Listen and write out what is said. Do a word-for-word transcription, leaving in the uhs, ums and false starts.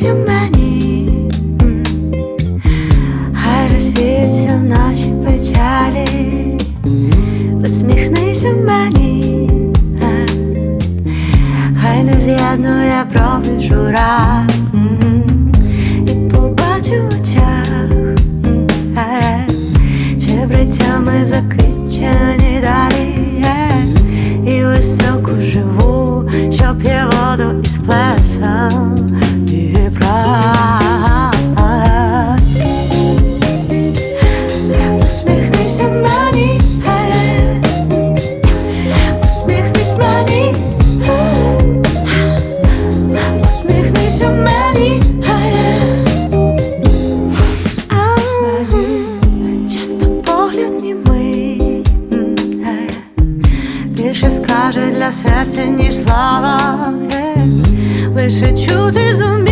Усміхнися мені, хай розвіються наші печалі. Усміхнися мені, хай не з'єднує брови жура. І побачу в очах чебрецями заквітчені далі. І високу живу, що п'є воду із плесом Дніпра. Усміхнися мені, усміхнись мені, усміхнися мені. Часто погляд німий більше скаже для серця, ніж слова. Лише чути зумі